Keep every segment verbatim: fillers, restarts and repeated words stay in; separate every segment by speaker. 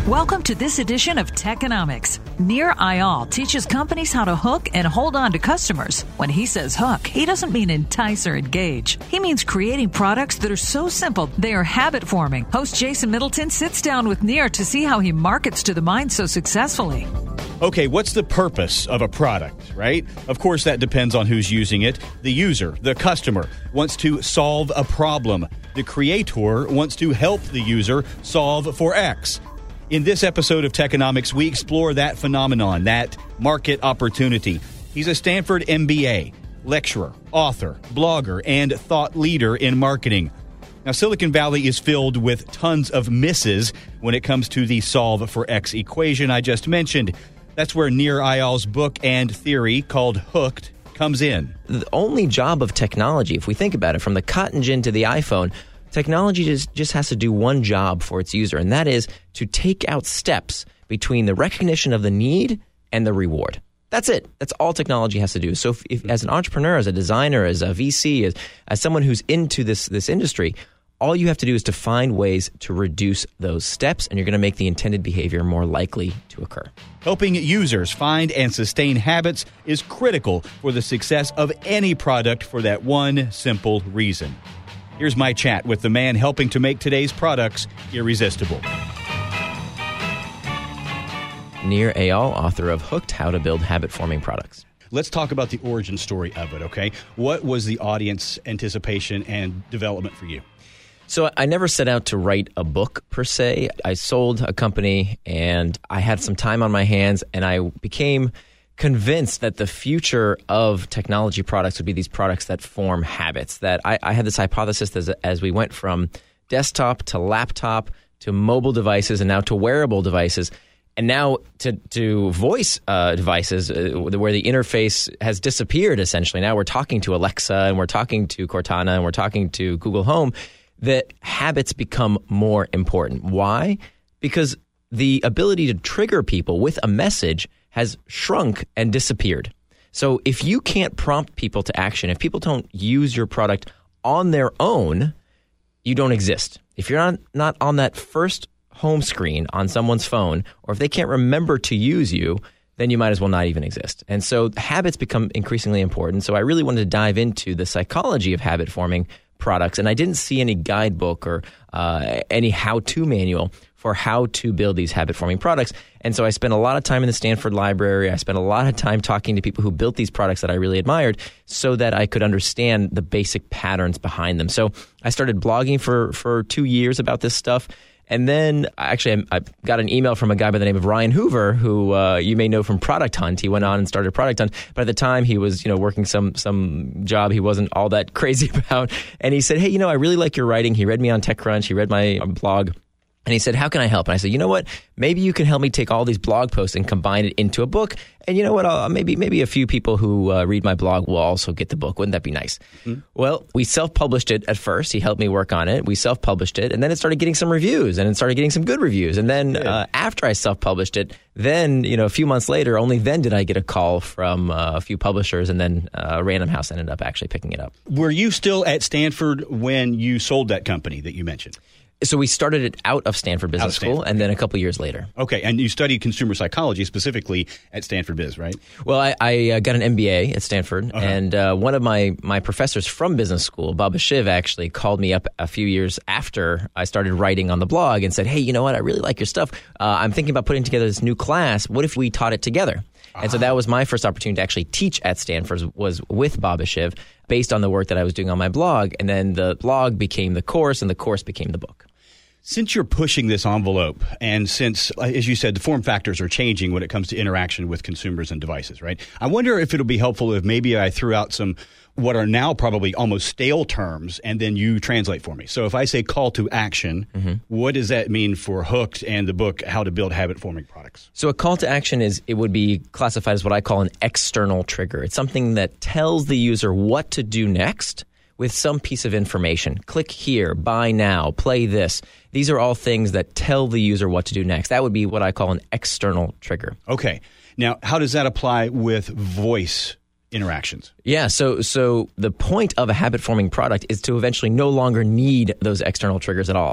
Speaker 1: Welcome to this edition of Techonomics. Nir Eyal teaches companies how to hook and hold on to customers. When he says hook, he doesn't mean entice or engage. He means creating products that are so simple they are habit-forming. Host Jason Middleton sits down with Nir to see how he markets to the mind so successfully.
Speaker 2: Okay, what's the purpose of a product, right? Of course, that depends on who's using it. The user, the customer, wants to solve a problem. The creator wants to help the user solve for X. In this episode of Techonomics, we explore that phenomenon, that market opportunity. He's a Stanford M B A, lecturer, author, blogger, and thought leader in marketing. Now, Silicon Valley is filled with tons of misses when it comes to the solve for X equation I just mentioned. That's where Nir Eyal's book and theory called Hooked comes in.
Speaker 3: The only job of technology, if we think about it, from the cotton gin to the iPhone, technology just, just has to do one job for its user, and that is to take out steps between the recognition of the need and the reward. That's it. That's all technology has to do. So if, if as an entrepreneur, as a designer, as a V C, as, as someone who's into this, this industry, all you have to do is to find ways to reduce those steps, and you're going to make the intended behavior more likely to occur.
Speaker 2: Helping users find and sustain habits is critical for the success of any product for that one simple reason. Here's my chat with the man helping to make today's products irresistible.
Speaker 3: Nir Eyal, author of Hooked, How to Build Habit-Forming Products.
Speaker 2: Let's talk about the origin story of it, okay? What was the audience anticipation and development for you?
Speaker 3: So I never set out to write a book, per se. I sold a company, and I had some time on my hands, and I became convinced that the future of technology products would be these products that form habits. That I, I had this hypothesis as, as we went from desktop to laptop to mobile devices and now to wearable devices, and now to, to voice uh, devices uh, where the interface has disappeared, essentially. Now we're talking to Alexa, and we're talking to Cortana, and we're talking to Google Home, that habits become more important. Why? Because the ability to trigger people with a message has shrunk and disappeared. So if you can't prompt people to action, if people don't use your product on their own, you don't exist. If you're not, not on that first home screen on someone's phone, or if they can't remember to use you, then you might as well not even exist. And so habits become increasingly important. So I really wanted to dive into the psychology of habit forming products, and I didn't see any guidebook or uh, any how-to manual for how to build these habit-forming products. And so I spent a lot of time in the Stanford library. I spent a lot of time talking to people who built these products that I really admired so that I could understand the basic patterns behind them. So I started blogging for, for two years about this stuff. And then actually I, I got an email from a guy by the name of Ryan Hoover, who uh, you may know from Product Hunt. He went on and started Product Hunt. But at the time, he was, you know, working some some job he wasn't all that crazy about. And he said, hey, you know, I really like your writing. He read me on TechCrunch. He read my blog. And he said, how can I help? And I said, you know what? Maybe you can help me take all these blog posts and combine it into a book. And you know what? I'll, maybe maybe a few people who uh, read my blog will also get the book. Wouldn't that be nice? Mm-hmm. Well, we self-published it at first. He helped me work on it. We self-published it. And then it started getting some reviews. And it started getting some good reviews. And then uh, after I self-published it, then, you know, a few months later, only then did I get a call from uh, a few publishers. And then uh, Random House ended up actually picking it up.
Speaker 2: Were you still at Stanford when you sold that company that you mentioned?
Speaker 3: So we started it out of Stanford Business of Stanford. School, and then a couple years later.
Speaker 2: Okay, and you studied consumer psychology specifically at Stanford Biz, right?
Speaker 3: Well, I, I uh, got an M B A at Stanford, uh-huh. and uh, one of my, my professors from business school, Baba Shiv, actually called me up a few years after I started writing on the blog and said, hey, you know what, I really like your stuff. Uh, I'm thinking about putting together this new class. What if we taught it together? Uh-huh. And so that was my first opportunity to actually teach at Stanford, was with Baba Shiv, based on the work that I was doing on my blog. And then the blog became the course, and the course became the book.
Speaker 2: Since you're pushing this envelope, and since, as you said, the form factors are changing when it comes to interaction with consumers and devices, right? I wonder if it'll be helpful if maybe I threw out some what are now probably almost stale terms, and then you translate for me. So if I say call to action, mm-hmm. what does that mean for Hooked and the book, How to Build Habit-Forming Products?
Speaker 3: So a call to action is, it would be classified as what I call an external trigger. It's something that tells the user what to do next with some piece of information. Click here, buy now, play this. These are all things that tell the user what to do next. That would be what I call an external trigger.
Speaker 2: Okay. Now, how does that apply with voice interactions?
Speaker 3: Yeah, so so the point of a habit-forming product is to eventually no longer need those external triggers at all.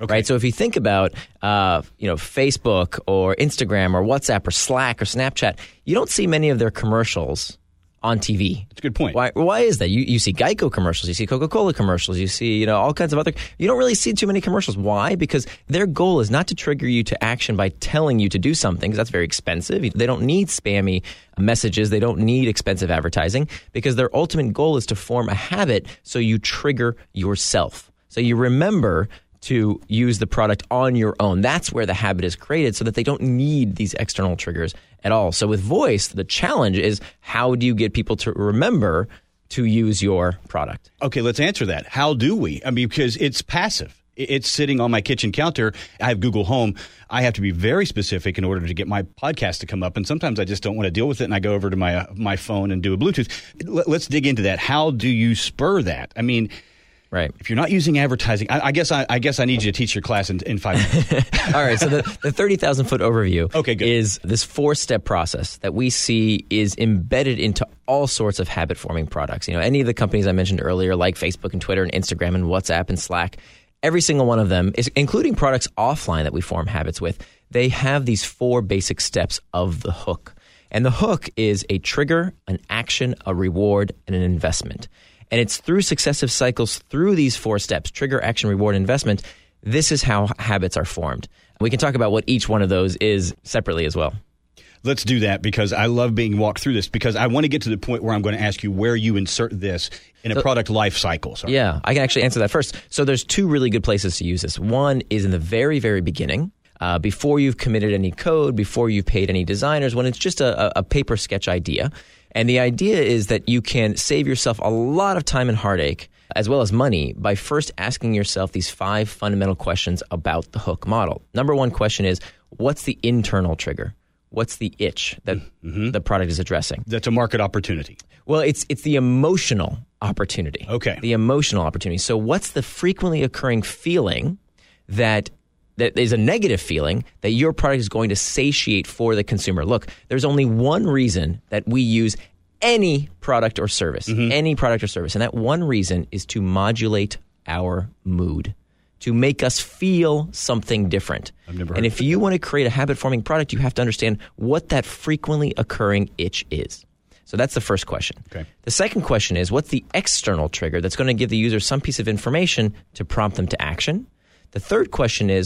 Speaker 2: Okay.
Speaker 3: right? So if you think about, uh, you know, Facebook or Instagram or WhatsApp or Slack or Snapchat, you don't see many of their commercials on T V.
Speaker 2: That's a good point.
Speaker 3: Why, why is that? You you see Geico commercials, you see Coca-Cola commercials, you see, you know, all kinds of other, you don't really see too many commercials. Why? Because their goal is not to trigger you to action by telling you to do something, because that's very expensive. They don't need spammy messages. They don't need expensive advertising, because their ultimate goal is to form a habit so you trigger yourself. So you remember to use the product on your own. That's where the habit is created, so that they don't need these external triggers at all. So with voice, the challenge is, how do you get people to remember to use your product?
Speaker 2: Okay, let's answer that. How do we? I mean, because it's passive. It's sitting on my kitchen counter. I have Google Home. I have to be very specific in order to get my podcast to come up. And sometimes I just don't want to deal with it, and I go over to my uh, my phone and do a Bluetooth. Let's dig into that. How do you spur that? I mean,
Speaker 3: right.
Speaker 2: If you're not using advertising, I, I guess I, I guess I need you to teach your class in, in five minutes.
Speaker 3: All right. So the, the thirty thousand foot overview
Speaker 2: okay, good.
Speaker 3: is this four step process that we see is embedded into all sorts of habit forming products. You know, any of the companies I mentioned earlier, like Facebook and Twitter and Instagram and WhatsApp and Slack, every single one of them, is, including products offline that we form habits with, they have these four basic steps of the hook. And the hook is a trigger, an action, a reward, and an investment. And it's through successive cycles, through these four steps, trigger, action, reward, investment, this is how habits are formed. We can talk about what each one of those is separately as well.
Speaker 2: Let's do that, because I love being walked through this, because I want to get to the point where I'm going to ask you where you insert this in a so, product life cycle. Sorry.
Speaker 3: Yeah, I can actually answer that first. So there's two really good places to use this. One is in the very, very beginning, uh, before you've committed any code, before you've paid any designers, when it's just a, a paper sketch idea. And the idea is that you can save yourself a lot of time and heartache, as well as money, by first asking yourself these five fundamental questions about the hook model. Number one question is, what's the internal trigger? What's the itch that mm-hmm. the product is addressing?
Speaker 2: That's a market opportunity.
Speaker 3: Well, it's it's the emotional opportunity.
Speaker 2: Okay.
Speaker 3: The emotional opportunity. So what's the frequently occurring feeling that that is a negative feeling that your product is going to satiate for the consumer? Look, there's only one reason that we use any product or service, mm-hmm. any product or service. And that one reason is to modulate our mood, to make us feel something different.
Speaker 2: I've never heard
Speaker 3: and
Speaker 2: of
Speaker 3: if
Speaker 2: it.
Speaker 3: you want to create a habit-forming product, you have to understand what that frequently occurring itch is. So that's the first question.
Speaker 2: Okay.
Speaker 3: The second question is, what's the external trigger that's going to give the user some piece of information to prompt them to action? The third question is,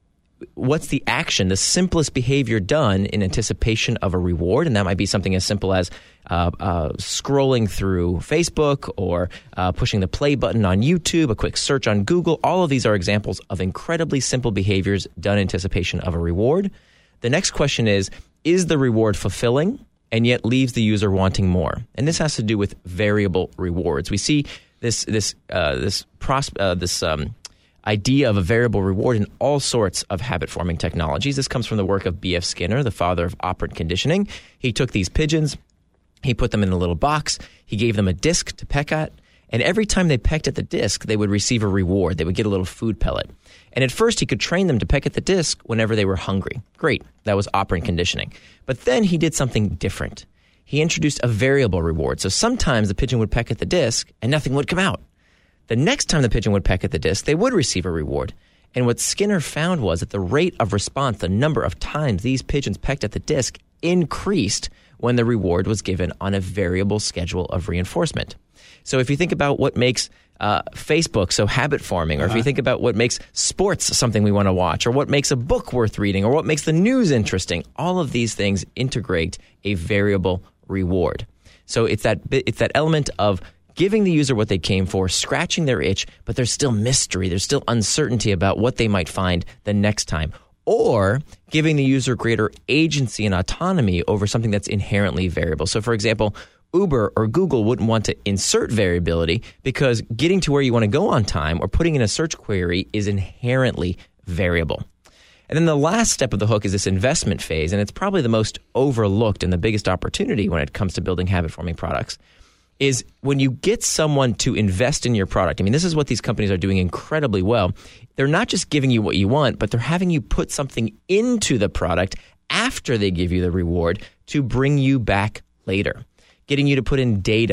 Speaker 3: what's the action, the simplest behavior done in anticipation of a reward? And that might be something as simple as uh, uh, scrolling through Facebook, or uh, pushing the play button on YouTube, a quick search on Google. All of these are examples of incredibly simple behaviors done in anticipation of a reward. The next question is, is the reward fulfilling and yet leaves the user wanting more? And this has to do with variable rewards. We see this this uh, this pros- uh, this um, idea of a variable reward in all sorts of habit-forming technologies. This comes from the work of B F Skinner, the father of operant conditioning. He took these pigeons, he put them in a little box, he gave them a disc to peck at, and every time they pecked at the disc, they would receive a reward. They would get a little food pellet. And at first, he could train them to peck at the disc whenever they were hungry. Great. That was operant conditioning. But then he did something different. He introduced a variable reward. So sometimes the pigeon would peck at the disc and nothing would come out. The next time the pigeon would peck at the disc, they would receive a reward. And what Skinner found was that the rate of response, the number of times these pigeons pecked at the disc, increased when the reward was given on a variable schedule of reinforcement. So if you think about what makes uh, Facebook so habit forming, or uh-huh. if you think about what makes sports something we want to watch, or what makes a book worth reading, or what makes the news interesting, all of these things integrate a variable reward. So it's that it's that element of giving the user what they came for, scratching their itch, but there's still mystery, there's still uncertainty about what they might find the next time. Or giving the user greater agency and autonomy over something that's inherently variable. So for example, Uber or Google wouldn't want to insert variability because getting to where you want to go on time or putting in a search query is inherently variable. And then the last step of the hook is this investment phase, and it's probably the most overlooked and the biggest opportunity when it comes to building habit-forming products, is when you get someone to invest in your product. I mean, this is what these companies are doing incredibly well. They're not just giving you what you want, but they're having you put something into the product after they give you the reward to bring you back later, getting you to put in data,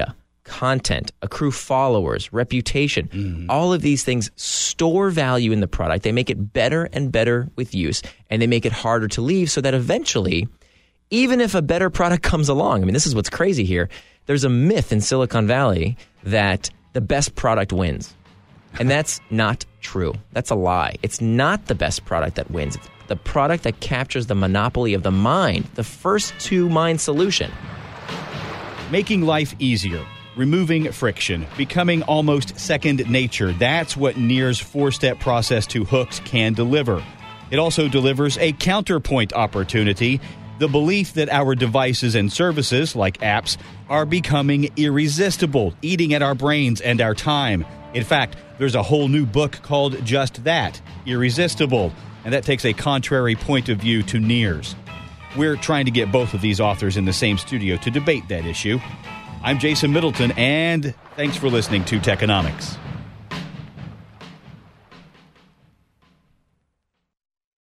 Speaker 3: content, accrue followers, reputation. Mm-hmm. All of these things store value in the product. They make it better and better with use, and they make it harder to leave so that eventually, even if a better product comes along, I mean, this is what's crazy here. There's a myth in Silicon Valley that the best product wins. And that's not true. That's a lie. It's not the best product that wins. It's the product that captures the monopoly of the mind, the first to mind solution.
Speaker 2: Making life easier, removing friction, becoming almost second nature. That's what Near's four-step process to Hooks can deliver. It also delivers a counterpoint opportunity, the belief that our devices and services, like apps, are becoming irresistible, eating at our brains and our time. In fact, there's a whole new book called just that, Irresistible, and that takes a contrary point of view to Near's. We're trying to get both of these authors in the same studio to debate that issue. I'm Jason Middleton, and thanks for listening to Techonomics.